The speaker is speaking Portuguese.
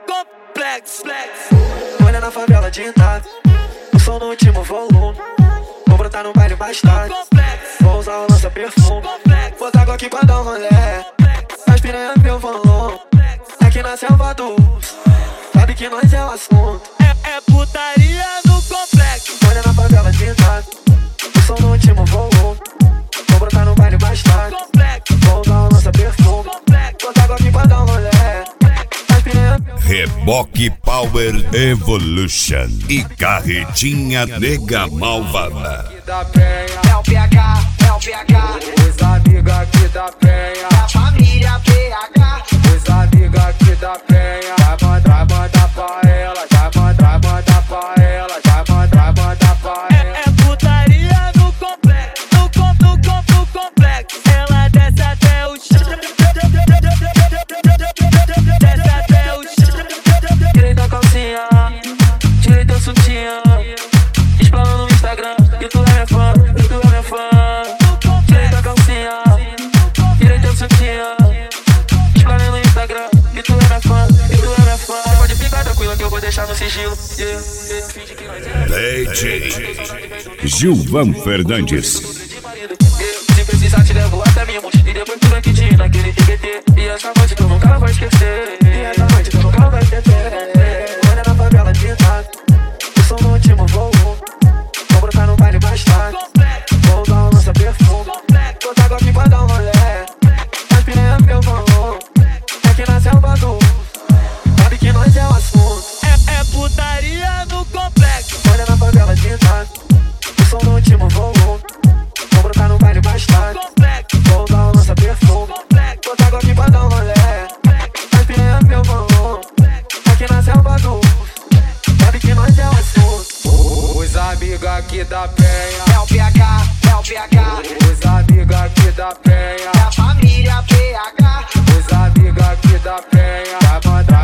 complexo. Olha na favela de Itália, o som no último volume. Vou brotar no baile mais tarde, vou usar o lança-perfume. Botar água aqui pra dar um rolê, as piranha meu volume. Aqui na selva do urso, sabe que nós é o assunto. É putaria no complexo. Olha na favela de Itália, o som no último volume. Vou brotar no baile mais tarde, vou usar o lança-perfume. Botar água aqui pra dar um rolê, as piranha meu volume. Reboque Power Evolution e Carretinha Nega Malvada. Da penha, é o PH, os amigos aqui da penha, a família PH, os amigos aqui da penha. Vai mandar pra ela, vai mandar pra ela, vai mandar pra ela. É putaria no complexo, no complexo. Ela desce até o chão, desce até o chão. Tirei da calcinha, tirei teu sutiã, explana no Instagram, e tu é minha fã, e tu é minha fã. Tirei da calcinha, tirei teu sutiã, explana no Instagram, e tu é minha fã, e tu é minha fã. Você pode ficar tranquila que eu vou deixar no sigilo. Finge que nós é DJ Gilvan Fernandes. Se precisar te levo até Mimos, e depois pro Ranquidinho naquele TBT. E essa noite tu nunca vai esquecer, e essa noite tu nunca vai esquecer. Olha na favela de Itália, o som no último volume. Vou brotar no baile mais tarde, vou usar o lança-perfume. Botar água aqui pra dar um rolê, as piranha meu volume. Aqui na selva do urso, sabe que nós é o assunto. É putaria no complexo. Olha na favela de Itália, o som no último volume. Vou brotar no baile mais tarde, vou usar o lança-perfume. Botar água aqui pra dar um rolê, as piranha meu volume. Aqui na selva do urso, sabe que nós é o assunto. Os amigos aqui da penha, é o PH, os amigos aqui da penha, a família PH, os amigos aqui da penha. Vai mandar